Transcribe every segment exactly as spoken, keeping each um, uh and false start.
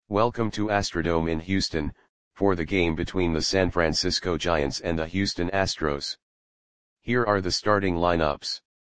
Welcome to Astrodome in Houston, for the game between the San Francisco Giants and the Houston Astros. Here are the starting lineups.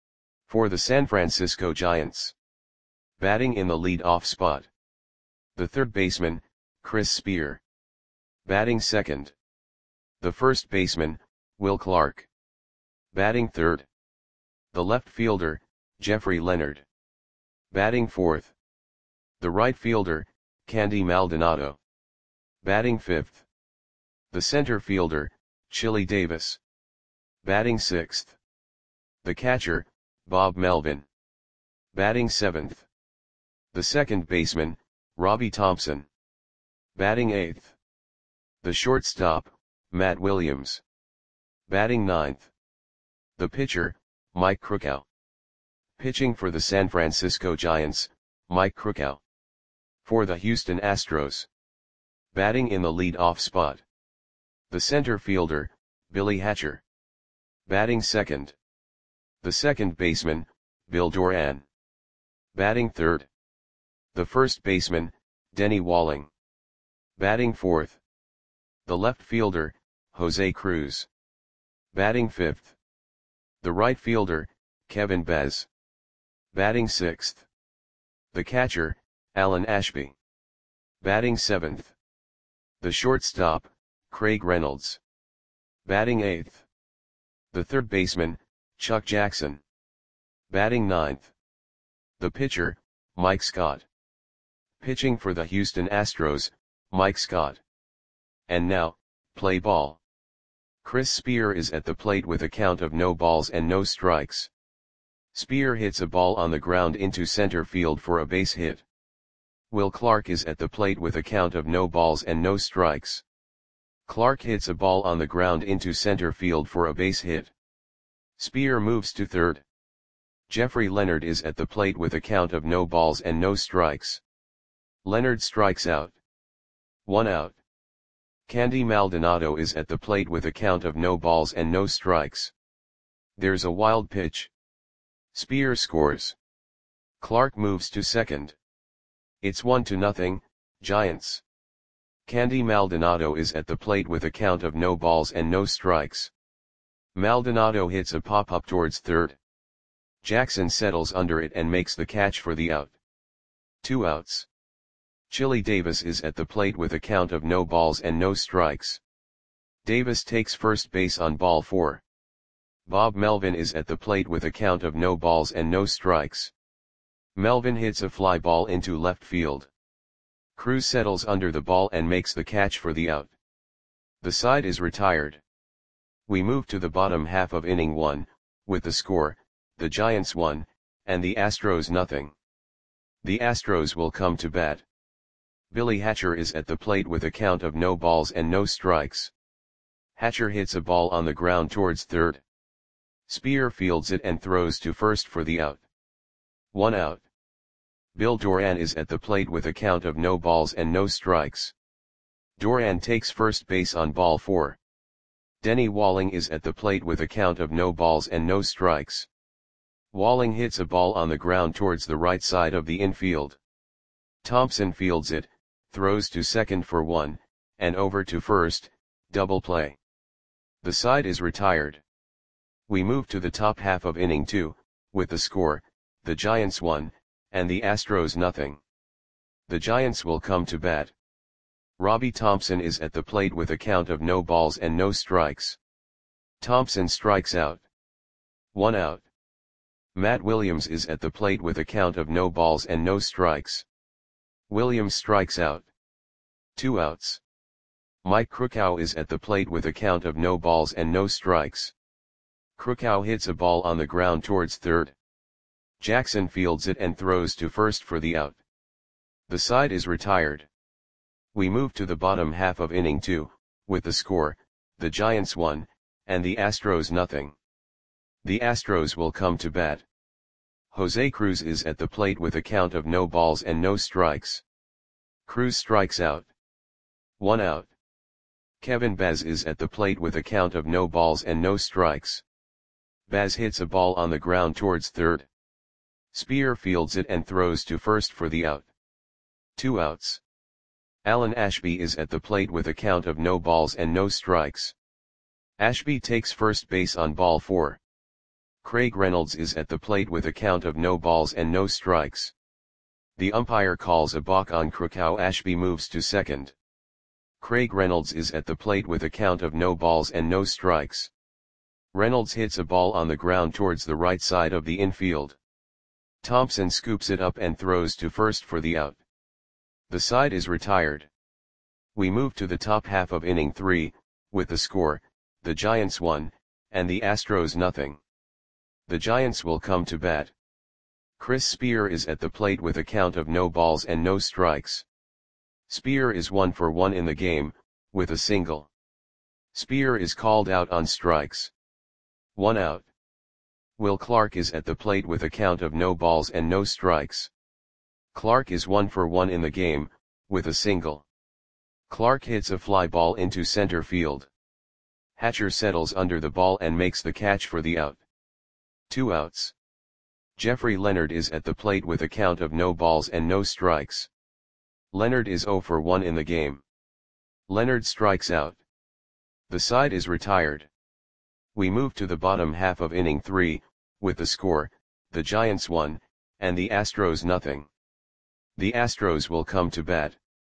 For the San Francisco Giants. Batting in the lead-off spot. The third baseman, Chris Spear. Batting second. The first baseman, Will Clark. Batting third. The left fielder, Jeffrey Leonard. Batting fourth. The right fielder, Candy Maldonado. Batting fifth. The center fielder, Chili Davis. Batting sixth. The catcher, Bob Melvin. Batting seventh. The second baseman, Robbie Thompson. Batting eighth. The shortstop, Matt Williams. Batting ninth. The pitcher, Mike Krukow. Pitching for the San Francisco Giants, Mike Krukow. For the Houston Astros. Batting in the lead-off spot. The center fielder, Billy Hatcher. Batting second. The second baseman, Bill Doran. Batting third. The first baseman, Denny Walling. Batting fourth. The left fielder, Jose Cruz. Batting fifth. The right fielder, Kevin Bez. Batting sixth. The catcher, Alan Ashby. Batting seventh. The shortstop, Craig Reynolds. Batting eighth. The third baseman, Chuck Jackson. Batting ninth. The pitcher, Mike Scott. Pitching for the Houston Astros, Mike Scott. And now, play ball. Chris Spear is at the plate with a count of no balls and no strikes. Spear hits a ball on the ground into center field for a base hit. Will Clark is at the plate with a count of no balls and no strikes. Clark hits a ball on the ground into center field for a base hit. Spear moves to third. Jeffrey Leonard is at the plate with a count of no balls and no strikes. Leonard strikes out. One out. Candy Maldonado is at the plate with a count of no balls and no strikes. There's a wild pitch. Spear scores. Clark moves to second. It's one to nothing, Giants. Candy Maldonado is at the plate with a count of no balls and no strikes. Maldonado hits a pop-up towards third. Jackson settles under it and makes the catch for the out. Two outs. Chili Davis is at the plate with a count of no balls and no strikes. Davis takes first base on ball four. Bob Melvin is at the plate with a count of no balls and no strikes. Melvin hits a fly ball into left field. Cruz settles under the ball and makes the catch for the out. The side is retired. We move to the bottom half of inning one, with the score, the Giants one, and the Astros nothing. The Astros will come to bat. Billy Hatcher is at the plate with a count of no balls and no strikes. Hatcher hits a ball on the ground towards third. Spear fields it and throws to first for the out. One out. Bill Doran is at the plate with a count of no balls and no strikes. Doran takes first base on ball four. Denny Walling is at the plate with a count of no balls and no strikes. Walling hits a ball on the ground towards the right side of the infield. Thompson fields it, throws to second for one, and over to first, double play. The side is retired. We move to the top half of inning two, with the score, the Giants one, and the Astros nothing. The Giants will come to bat. Robbie Thompson is at the plate with a count of no balls and no strikes. Thompson strikes out. One out. Matt Williams is at the plate with a count of no balls and no strikes. Williams strikes out. Two outs. Mike Krukow is at the plate with a count of no balls and no strikes. Krukow hits a ball on the ground towards third. Jackson fields it and throws to first for the out. The side is retired. We move to the bottom half of inning two, with the score, the Giants one, and the Astros nothing. The Astros will come to bat. Jose Cruz is at the plate with a count of no balls and no strikes. Cruz strikes out. One out. Kevin Bez is at the plate with a count of no balls and no strikes. Bez hits a ball on the ground towards third. Spear fields it and throws to first for the out. Two outs. Alan Ashby is at the plate with a count of no balls and no strikes. Ashby takes first base on ball four. Craig Reynolds is at the plate with a count of no balls and no strikes. The umpire calls a balk on Krakow. Ashby moves to second. Craig Reynolds is at the plate with a count of no balls and no strikes. Reynolds hits a ball on the ground towards the right side of the infield. Thompson scoops it up and throws to first for the out. The side is retired. We move to the top half of inning three, with the score, the Giants one, and the Astros nothing. The Giants will come to bat. Chris Spear is at the plate with a count of no balls and no strikes. Spear is one for one in the game, with a single. Spear is called out on strikes. One out. Will Clark is at the plate with a count of no balls and no strikes. Clark is one for one in the game, with a single. Clark hits a fly ball into center field. Hatcher settles under the ball and makes the catch for the out. Two outs. Jeffrey Leonard is at the plate with a count of no balls and no strikes. Leonard is zero for one in the game. Leonard strikes out. The side is retired. We move to the bottom half of inning three, with the score, the Giants one, and the Astros nothing. The Astros will come to bat.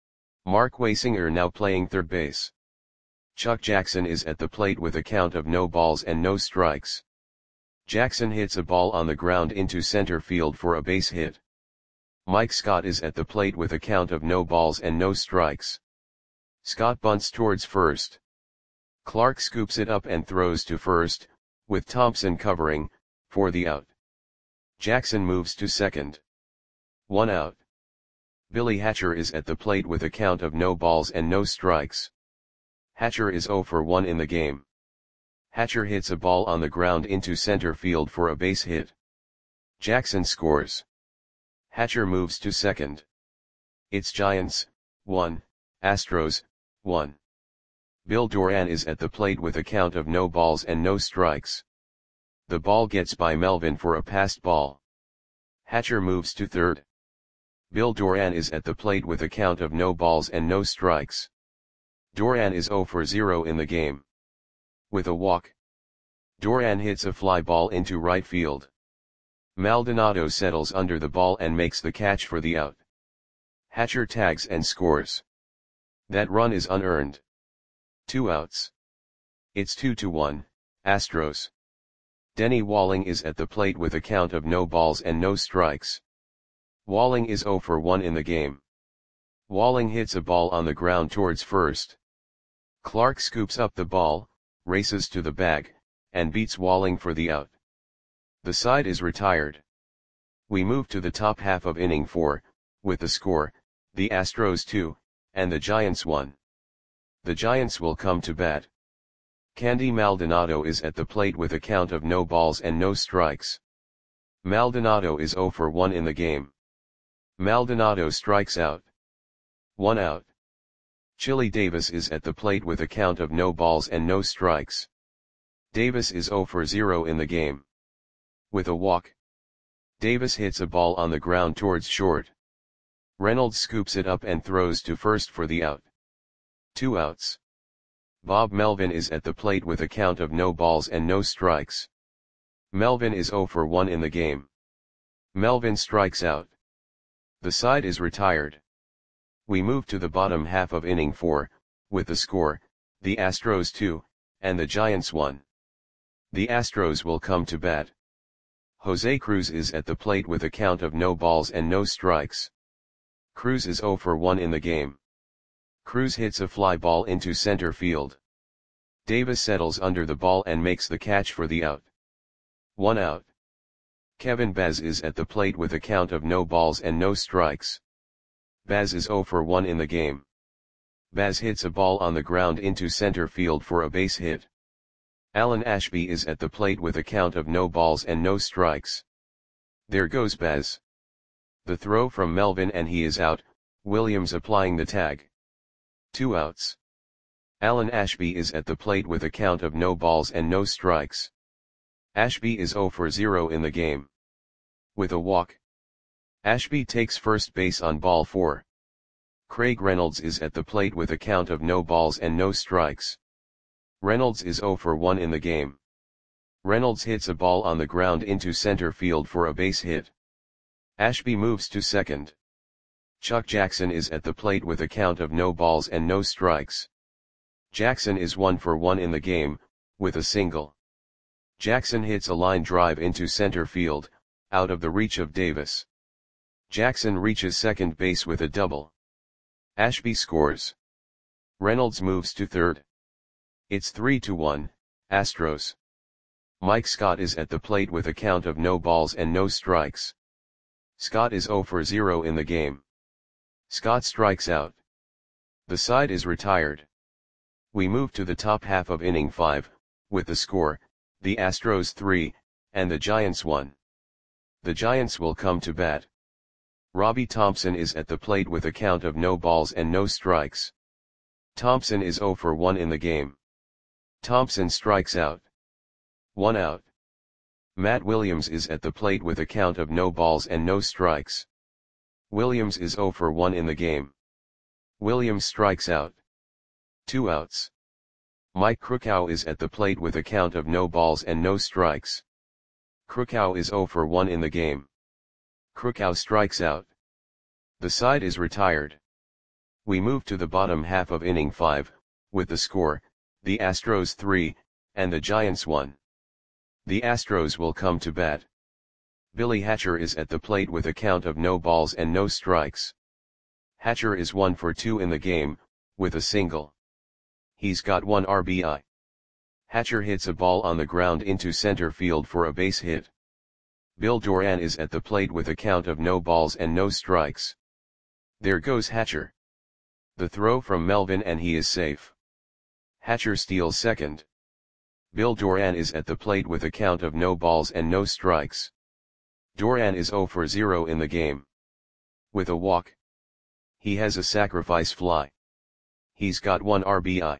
Mark Waysinger now playing third base. Chuck Jackson is at the plate with a count of no balls and no strikes. Jackson hits a ball on the ground into center field for a base hit. Mike Scott is at the plate with a count of no balls and no strikes. Scott bunts towards first. Clark scoops it up and throws to first, with Thompson covering, for the out. Jackson moves to second. One out. Billy Hatcher is at the plate with a count of no balls and no strikes. Hatcher is zero for one in the game. Hatcher hits a ball on the ground into center field for a base hit. Jackson scores. Hatcher moves to second. It's Giants, one, Astros, one. Bill Doran is at the plate with a count of no balls and no strikes. The ball gets by Melvin for a passed ball. Hatcher moves to third. Bill Doran is at the plate with a count of no balls and no strikes. Doran is zero for zero in the game. With a walk, Doran hits a fly ball into right field. Maldonado settles under the ball and makes the catch for the out. Hatcher tags and scores. That run is unearned. Two outs. It's two to one, Astros. Denny Walling is at the plate with a count of no balls and no strikes. Walling is zero for one in the game. Walling hits a ball on the ground towards first. Clark scoops up the ball, races to the bag, and beats Walling for the out. The side is retired. We move to the top half of inning four, with the score, the Astros two, and the Giants one. The Giants will come to bat. Candy Maldonado is at the plate with a count of no balls and no strikes. Maldonado is zero for one in the game. Maldonado strikes out. One out. Chili Davis is at the plate with a count of no balls and no strikes. Davis is zero for zero in the game. With a walk, Davis hits a ball on the ground towards short. Reynolds scoops it up and throws to first for the out. Two outs. Bob Melvin is at the plate with a count of no balls and no strikes. Melvin is zero for one in the game. Melvin strikes out. The side is retired. We move to the bottom half of inning four, with the score, the Astros two, and the Giants one. The Astros will come to bat. Jose Cruz is at the plate with a count of no balls and no strikes. Cruz is zero for one in the game. Cruz hits a fly ball into center field. Davis settles under the ball and makes the catch for the out. One out. Kevin Baz is at the plate with a count of no balls and no strikes. Baz is zero for one in the game. Baz hits a ball on the ground into center field for a base hit. Alan Ashby is at the plate with a count of no balls and no strikes. There goes Baz. The throw from Melvin and he is out, Williams applying the tag. Two outs. Alan Ashby is at the plate with a count of no balls and no strikes. Ashby is zero for zero in the game. With a walk, Ashby takes first base on ball four. Craig Reynolds is at the plate with a count of no balls and no strikes. Reynolds is zero for one in the game. Reynolds hits a ball on the ground into center field for a base hit. Ashby moves to second. Chuck Jackson is at the plate with a count of no balls and no strikes. Jackson is one for one in the game, with a single. Jackson hits a line drive into center field, out of the reach of Davis. Jackson reaches second base with a double. Ashby scores. Reynolds moves to third. It's three to one, Astros. Mike Scott is at the plate with a count of no balls and no strikes. Scott is zero for zero in the game. Scott strikes out. The side is retired. We move to the top half of inning five, with the score, the Astros three, and the Giants one. The Giants will come to bat. Robbie Thompson is at the plate with a count of no balls and no strikes. Thompson is zero for one in the game. Thompson strikes out. One out. Matt Williams is at the plate with a count of no balls and no strikes. Williams is zero for one in the game. Williams strikes out. Two outs. Mike Krukow is at the plate with a count of no balls and no strikes. Krukow is zero for one in the game. Krukow strikes out. The side is retired. We move to the bottom half of inning five, with the score, the Astros three, and the Giants one. The Astros will come to bat. Billy Hatcher is at the plate with a count of no balls and no strikes. Hatcher is one for two in the game, with a single. He's got one R B I. Hatcher hits a ball on the ground into center field for a base hit. Bill Doran is at the plate with a count of no balls and no strikes. There goes Hatcher. The throw from Melvin and he is safe. Hatcher steals second. Bill Doran is at the plate with a count of no balls and no strikes. Doran is zero for zero in the game. With a walk. He has a sacrifice fly. He's got one R B I.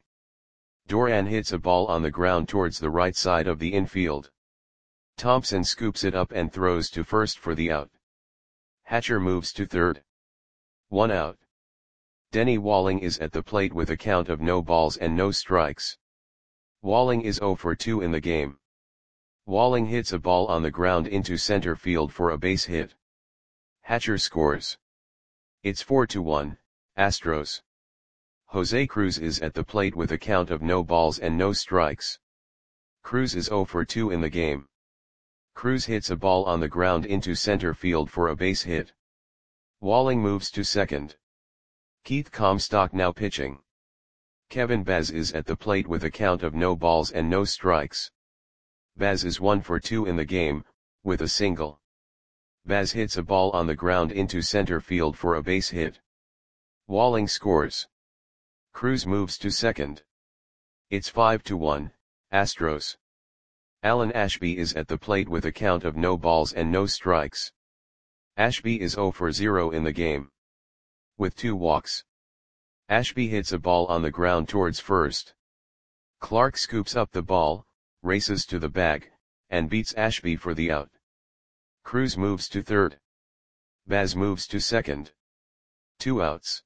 Doran hits a ball on the ground towards the right side of the infield. Thompson scoops it up and throws to first for the out. Hatcher moves to third. One out. Denny Walling is at the plate with a count of no balls and no strikes. Walling is zero for two in the game. Walling hits a ball on the ground into center field for a base hit. Hatcher scores. It's four to one, Astros. Jose Cruz is at the plate with a count of no balls and no strikes. Cruz is zero for two in the game. Cruz hits a ball on the ground into center field for a base hit. Walling moves to second. Keith Comstock now pitching. Kevin Baz is at the plate with a count of no balls and no strikes. Baz is one for two in the game, with a single. Baz hits a ball on the ground into center field for a base hit. Walling scores. Cruz moves to second. It's five to one, Astros. Alan Ashby is at the plate with a count of no balls and no strikes. Ashby is zero for zero in the game. With two walks. Ashby hits a ball on the ground towards first. Clark scoops up the ball, races to the bag, and beats Ashby for the out. Cruz moves to third. Baz moves to second. Two outs.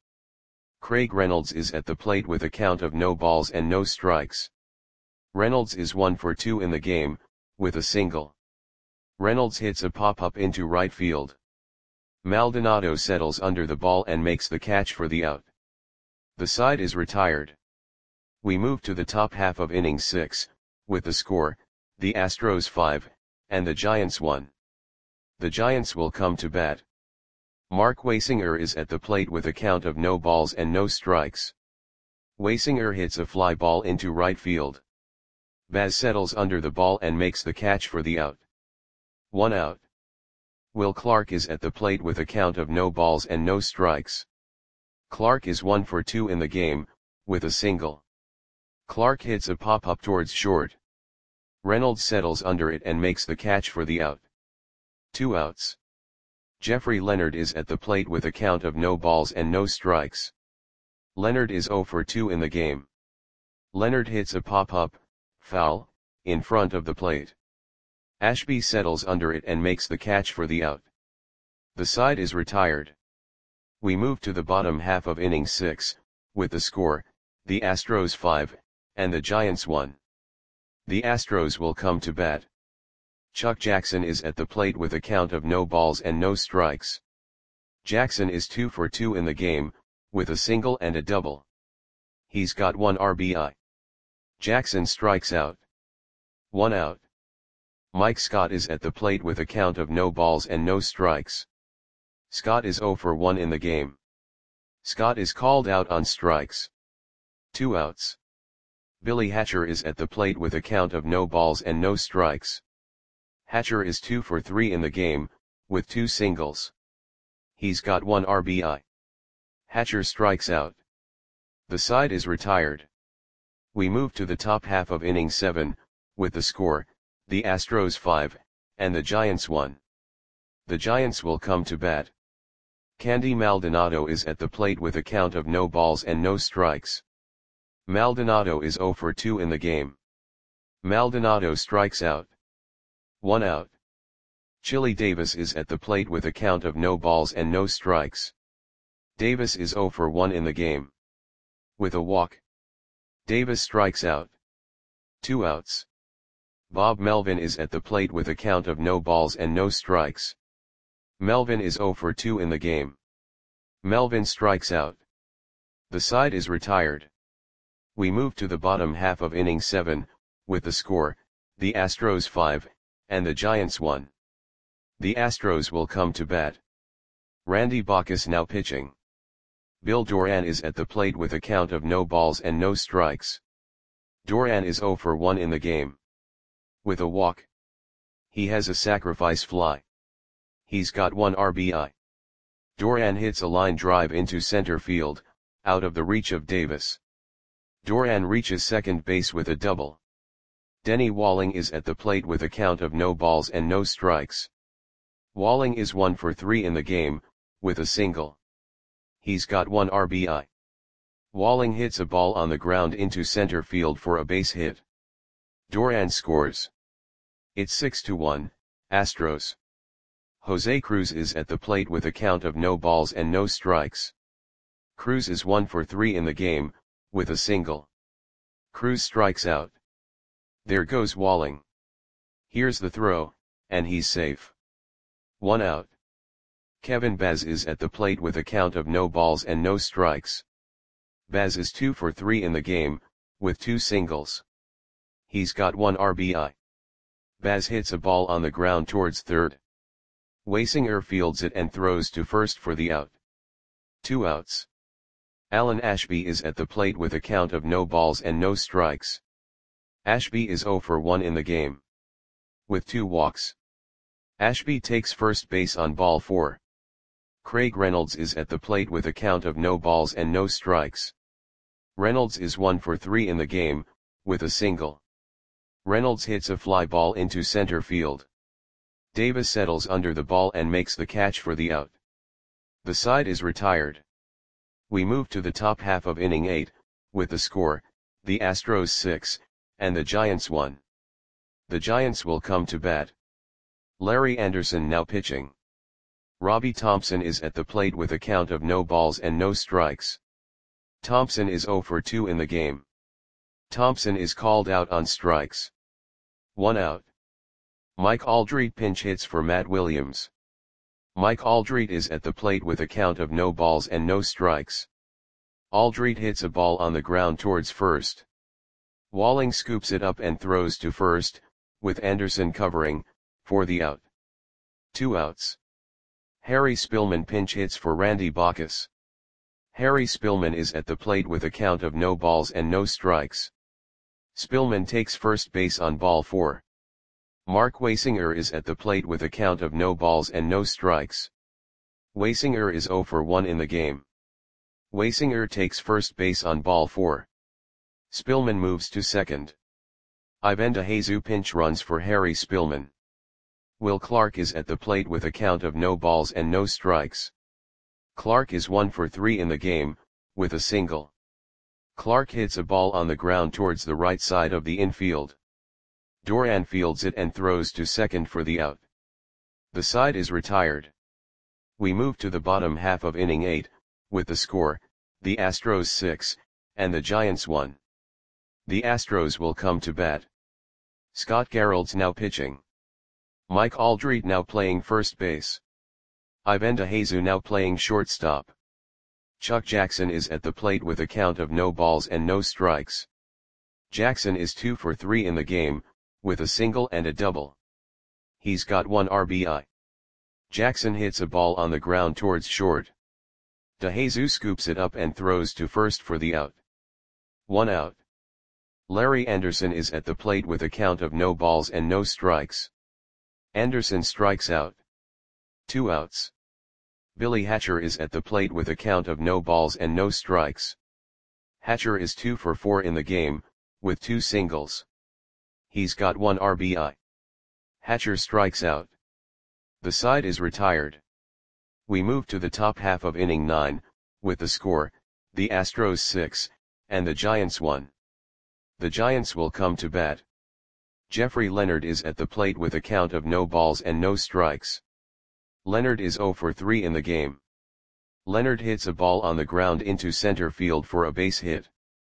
Craig Reynolds is at the plate with a count of no balls and no strikes. Reynolds is one for two in the game, with a single. Reynolds hits a pop-up into right field. Maldonado settles under the ball and makes the catch for the out. The side is retired. We move to the top half of inning six, with the score, the Astros five, and the Giants one. The Giants will come to bat. Mark Waysinger is at the plate with a count of no balls and no strikes. Waysinger hits a fly ball into right field. Baz settles under the ball and makes the catch for the out. One out. Will Clark is at the plate with a count of no balls and no strikes. Clark is one for two in the game, with a single. Clark hits a pop-up towards short. Reynolds settles under it and makes the catch for the out. Two outs. Jeffrey Leonard is at the plate with a count of no balls and no strikes. Leonard is zero for two in the game. Leonard hits a pop-up, foul, in front of the plate. Ashby settles under it and makes the catch for the out. The side is retired. We move to the bottom half of inning six, with the score, the Astros five, and the Giants one. The Astros will come to bat. Chuck Jackson is at the plate with a count of no balls and no strikes. Jackson is two for two in the game, with a single and a double. He's got one R B I. Jackson strikes out. One out. Mike Scott is at the plate with a count of no balls and no strikes. Scott is zero for one in the game. Scott is called out on strikes. Two outs. Billy Hatcher is at the plate with a count of no balls and no strikes. Hatcher is two for three in the game, with two singles. He's got one R B I. Hatcher strikes out. The side is retired. We move to the top half of inning seven, with the score, the Astros five, and the Giants one. The Giants will come to bat. Candy Maldonado is at the plate with a count of no balls and no strikes. Maldonado is zero for two in the game. Maldonado strikes out. One out. Chili Davis is at the plate with a count of no balls and no strikes. Davis is zero for one in the game. With a walk. Davis strikes out. Two outs. Bob Melvin is at the plate with a count of no balls and no strikes. Melvin is zero for two in the game. Melvin strikes out. The side is retired. We move to the bottom half of inning seven, with the score, the Astros five, and the Giants one. The Astros will come to bat. Randy Bacchus now pitching. Bill Doran is at the plate with a count of no balls and no strikes. Doran is zero for one in the game. With a walk. He has a sacrifice fly. He's got one R B I. Doran hits a line drive into center field, out of the reach of Davis. Doran reaches second base with a double. Denny Walling is at the plate with a count of no balls and no strikes. Walling is one for three in the game, with a single. He's got one R B I. Walling hits a ball on the ground into center field for a base hit. Doran scores. It's six to one, Astros. Jose Cruz is at the plate with a count of no balls and no strikes. Cruz is one for three in the game, with a single. Cruz strikes out. There goes Walling. Here's the throw, and he's safe. One out. Kevin Baz is at the plate with a count of no balls and no strikes. Baz is two for three in the game, with two singles. He's got one R B I. Baz hits a ball on the ground towards third. Waysinger fields it and throws to first for the out. Two outs. Alan Ashby is at the plate with a count of no balls and no strikes. Ashby is zero for one in the game. With two walks. Ashby takes first base on ball four. Craig Reynolds is at the plate with a count of no balls and no strikes. Reynolds is one for three in the game, with a single. Reynolds hits a fly ball into center field. Davis settles under the ball and makes the catch for the out. The side is retired. We move to the top half of inning eight, with the score, the Astros six, and the Giants one. The Giants will come to bat. Larry Anderson now pitching. Robbie Thompson is at the plate with a count of no balls and no strikes. Thompson is zero for two in the game. Thompson is called out on strikes. One out. Mike Aldrete pinch hits for Matt Williams. Mike Aldrete is at the plate with a count of no balls and no strikes. Aldrete hits a ball on the ground towards first. Walling scoops it up and throws to first, with Anderson covering, for the out. Two outs. Harry Spillman pinch hits for Randy Bacchus. Harry Spillman is at the plate with a count of no balls and no strikes. Spillman takes first base on ball four. Mark Waysinger is at the plate with a count of no balls and no strikes. Waysinger is zero for one in the game. Waysinger takes first base on ball four. Spillman moves to second. Ivan DeJesus pinch runs for Harry Spillman. Will Clark is at the plate with a count of no balls and no strikes. Clark is one for three in the game, with a single. Clark hits a ball on the ground towards the right side of the infield. Doran fields it and throws to second for the out. The side is retired. We move to the bottom half of inning eight, with the score, the Astros six, and the Giants one. The Astros will come to bat. Scott Garrelts now pitching. Mike Aldrete now playing first base. Ivan DeJesus now playing shortstop. Chuck Jackson is at the plate with a count of no balls and no strikes. Jackson is two for three in the game, with a single and a double. He's got one R B I. Jackson hits a ball on the ground towards short. DeJesus scoops it up and throws to first for the out. One out. Larry Anderson is at the plate with a count of no balls and no strikes. Anderson strikes out. Two outs. Billy Hatcher is at the plate with a count of no balls and no strikes. Hatcher is two for four in the game, with two singles. He's got one R B I. Hatcher strikes out. The side is retired. We move to the top half of inning nine, with the score, the Astros six, and the Giants one. The Giants will come to bat. Jeffrey Leonard is at the plate with a count of no balls and no strikes. Leonard is zero for three in the game. Leonard hits a ball on the ground into center field for a base hit.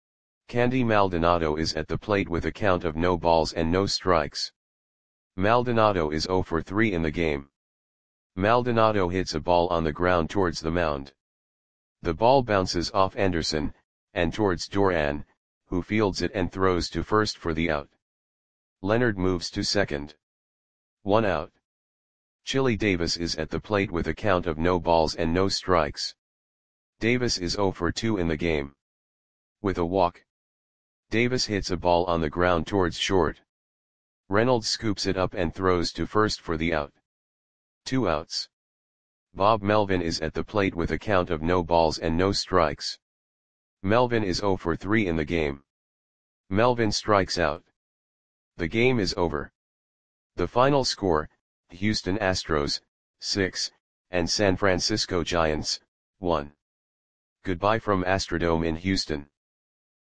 Candy Maldonado is at the plate with a count of no balls and no strikes. Maldonado is zero for three in the game. Maldonado hits a ball on the ground towards the mound. The ball bounces off Anderson, and towards Duran, who fields it and throws to first for the out. Leonard moves to second. One out. Chili Davis is at the plate with a count of no balls and no strikes. Davis is zero for two in the game. With a walk. Davis hits a ball on the ground towards short. Reynolds scoops it up and throws to first for the out. Two outs. Bob Melvin is at the plate with a count of no balls and no strikes. Melvin is zero for three in the game. Melvin strikes out. The game is over. The final score, Houston Astros, six, and San Francisco Giants, one. Goodbye from Astrodome in Houston.